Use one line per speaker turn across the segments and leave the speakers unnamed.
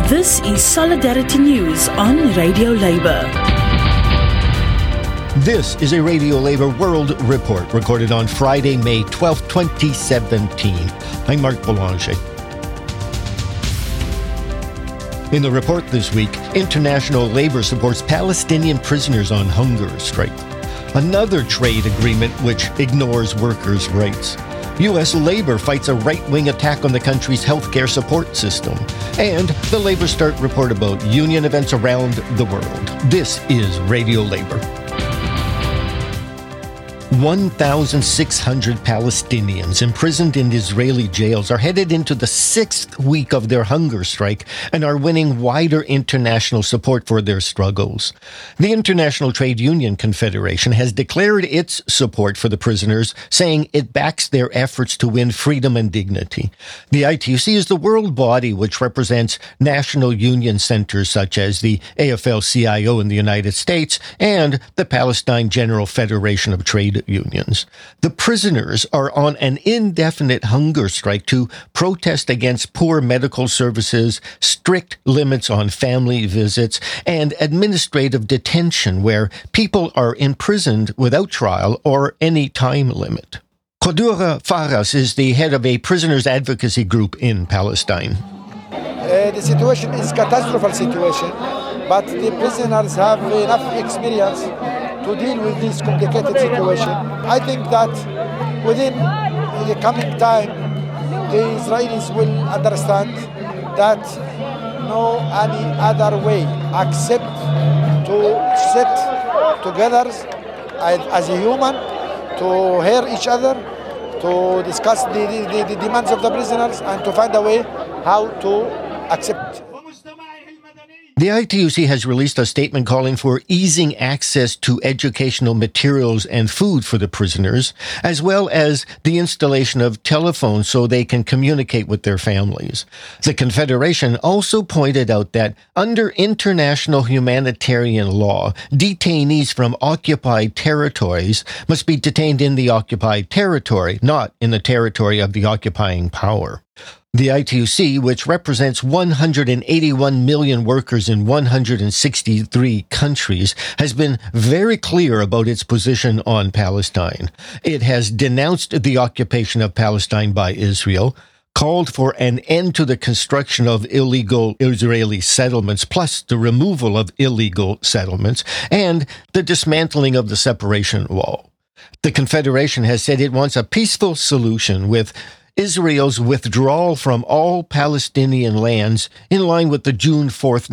This is Solidarity News on Radio Labour.
This is a Radio Labour World Report recorded on Friday, May 12, 2017. I'm Mark Boulanger. In the report this week, International Labour supports Palestinian prisoners on hunger strike. Another trade agreement which ignores workers' rights. U.S. Labour fights a right-wing attack on the country's healthcare support system. And the Labour Start report about union events around the world. This is Radio Labour. 1,600 Palestinians imprisoned in Israeli jails are headed into the 6th week of their hunger strike and are winning wider international support for their struggles. The International Trade Union Confederation has declared its support for the prisoners, saying it backs their efforts to win freedom and dignity. The ITUC is the world body which represents national union centers such as the AFL-CIO in the United States and the Palestine General Federation of Trade Unions. The prisoners are on an indefinite hunger strike to protest against poor medical services, strict limits on family visits, and administrative detention where people are imprisoned without trial or any time limit. Kodura Faras is the head of a prisoners advocacy group in Palestine.
The situation is a catastrophic situation, but the prisoners have enough experience to deal with this complicated situation. I think that within the coming time, the Israelis will understand that no any other way except to sit together as a human, to hear each other, to discuss the demands of the prisoners, and to find a way how to accept.
The ITUC has released a statement calling for easing access to educational materials and food for the prisoners, as well as the installation of telephones so they can communicate with their families. The Confederation also pointed out that under international humanitarian law, detainees from occupied territories must be detained in the occupied territory, not in the territory of the occupying power. The ITUC, which represents 181 million workers in 163 countries, has been very clear about its position on Palestine. It has denounced the occupation of Palestine by Israel, called for an end to the construction of illegal Israeli settlements, plus the removal of illegal settlements, and the dismantling of the separation wall. The Confederation has said it wants a peaceful solution with Israel's withdrawal from all Palestinian lands in line with the June 4th,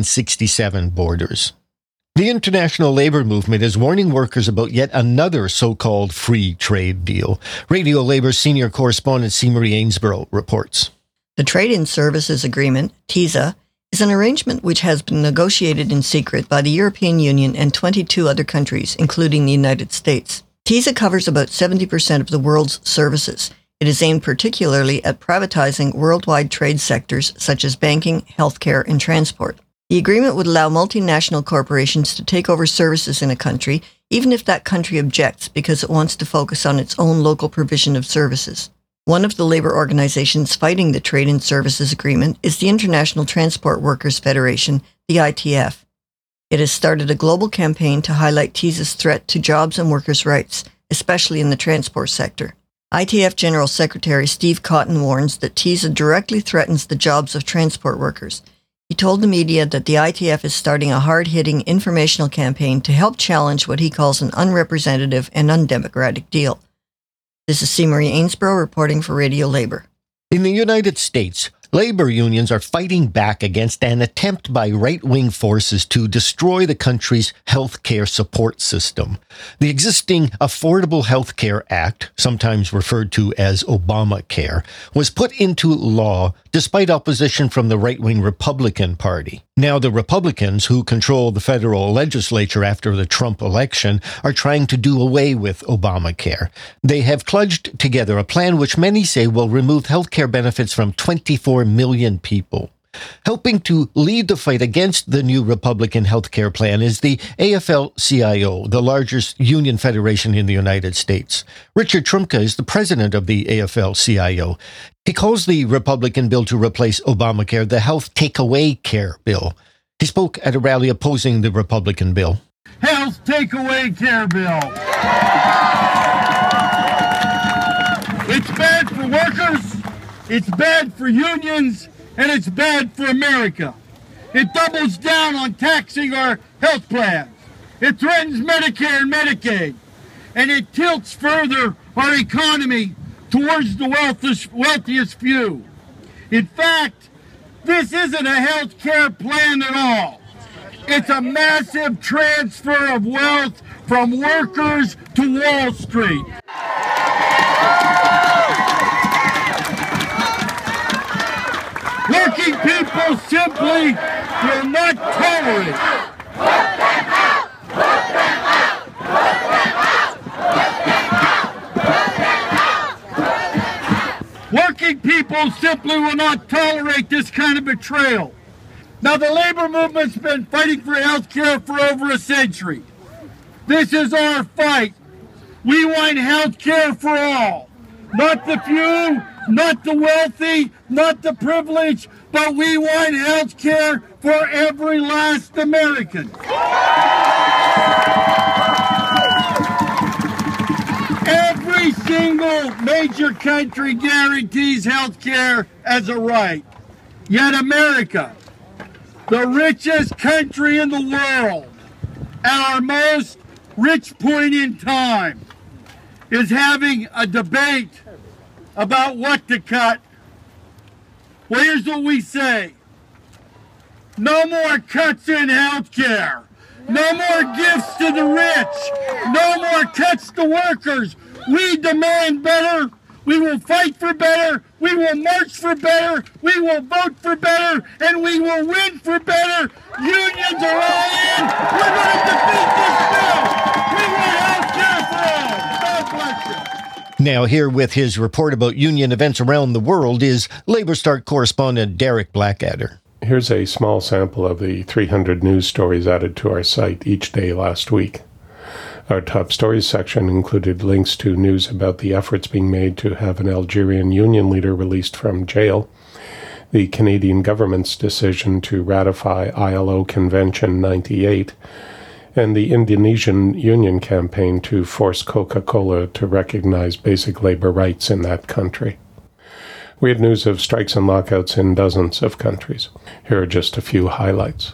1967 borders. The international labor movement is warning workers about yet another so-called free trade deal. Radio Labor's senior correspondent C-Marie Ainsborough reports.
The Trade-in Services Agreement, TISA, is an arrangement which has been negotiated in secret by the European Union and 22 other countries, including the United States. TISA covers about 70% of the world's services. It is aimed particularly at privatizing worldwide trade sectors such as banking, healthcare, and transport. The agreement would allow multinational corporations to take over services in a country, even if that country objects because it wants to focus on its own local provision of services. One of the labor organizations fighting the Trade-in Services Agreement is the International Transport Workers Federation, the ITF. It has started a global campaign to highlight TISA's threat to jobs and workers' rights, especially in the transport sector. ITF General Secretary Steve Cotton warns that TISA directly threatens the jobs of transport workers. He told the media that the ITF is starting a hard-hitting informational campaign to help challenge what he calls an unrepresentative and undemocratic deal. This is C-Marie Ainsborough reporting for Radio Labour.
In the United States, labor unions are fighting back against an attempt by right-wing forces to destroy the country's health care support system. The existing Affordable Health Care Act, sometimes referred to as Obamacare, was put into law despite opposition from the right-wing Republican Party. Now, the Republicans, who control the federal legislature after the Trump election, are trying to do away with Obamacare. They have kludged together a plan which many say will remove health care benefits from 24 million people. Helping to lead the fight against the new Republican health care plan is the AFL-CIO, the largest union federation in the United States. Richard Trumka is the president of the AFL-CIO. He calls the Republican bill to replace Obamacare the health takeaway care bill. He spoke at a rally opposing the Republican bill.
Health takeaway care bill. It's bad for workers, it's bad for unions, and it's bad for America. It doubles down on taxing our health plans. It threatens Medicare and Medicaid. And it tilts further our economy towards the wealthiest few. In fact, this isn't a health care plan at all. It's a massive transfer of wealth from workers to Wall Street. Working people simply will not tolerate it. Working people simply will not tolerate this kind of betrayal. Now, the labor movement's been fighting for health care for over a century. This is our fight. We want health care for all. Not the few, not the wealthy, not the privileged, but we want health care for every last American. Every single major country guarantees health care as a right. Yet America, the richest country in the world, at our most rich point in time, is having a debate about what to cut. Well, here's what we say. No more cuts in health care. No more gifts to the rich. No more cuts to workers. We demand better. We will fight for better. We will march for better. We will vote for better. And we will win for better. Unions are all in. We're going to defeat this bill. We want health care for all. God bless you.
Now, here with his report about union events around the world is Labour Start correspondent Derek Blackadder.
Here's a small sample of the 300 news stories added to our site each day last week. Our top stories section included links to news about the efforts being made to have an Algerian union leader released from jail, the Canadian government's decision to ratify ILO Convention 98, and the Indonesian union campaign to force Coca-Cola to recognize basic labor rights in that country. We had news of strikes and lockouts in dozens of countries. Here are just a few highlights.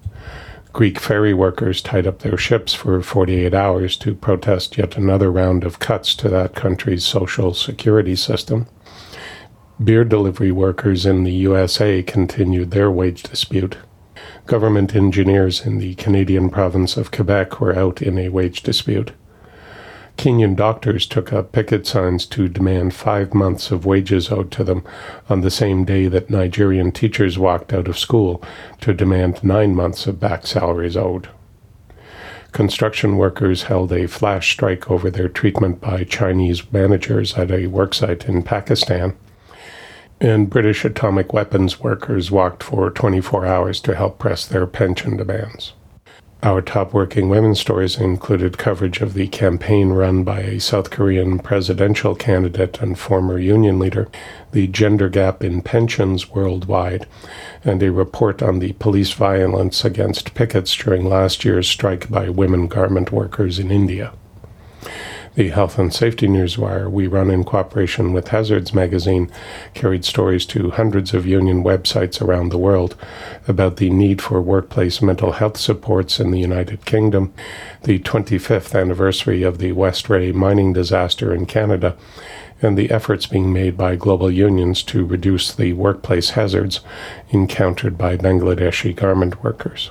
Greek ferry workers tied up their ships for 48 hours to protest yet another round of cuts to that country's social security system. Beer delivery workers in the USA continued their wage dispute. Government engineers in the Canadian province of Quebec were out in a wage dispute. Kenyan doctors took up picket signs to demand 5 months of wages owed to them on the same day that Nigerian teachers walked out of school to demand 9 months of back salaries owed. Construction workers held a flash strike over their treatment by Chinese managers at a worksite in Pakistan. And British atomic weapons workers walked for 24 hours to help press their pension demands. Our top working women's stories included coverage of the campaign run by a South Korean presidential candidate and former union leader, the gender gap in pensions worldwide, and a report on the police violence against pickets during last year's strike by women garment workers in India. The Health and Safety Newswire we run in cooperation with Hazards magazine carried stories to hundreds of union websites around the world about the need for workplace mental health supports in the United Kingdom, the 25th anniversary of the West Ray mining disaster in Canada, and the efforts being made by global unions to reduce the workplace hazards encountered by Bangladeshi garment workers.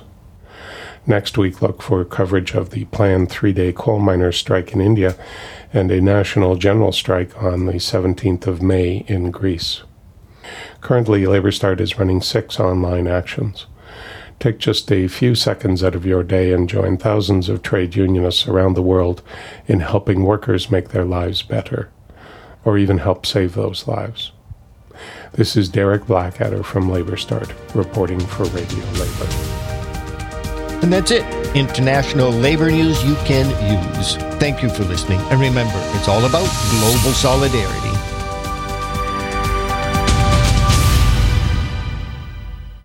Next week, look for coverage of the planned 3-day coal miners' strike in India and a national general strike on the 17th of May in Greece. Currently, Labour Start is running 6 online actions. Take just a few seconds out of your day and join thousands of trade unionists around the world in helping workers make their lives better, or even help save those lives. This is Derek Blackadder from Labor Start, reporting for Radio Labor.
And that's it. International labor news you can use. Thank you for listening. And remember, it's all about global solidarity.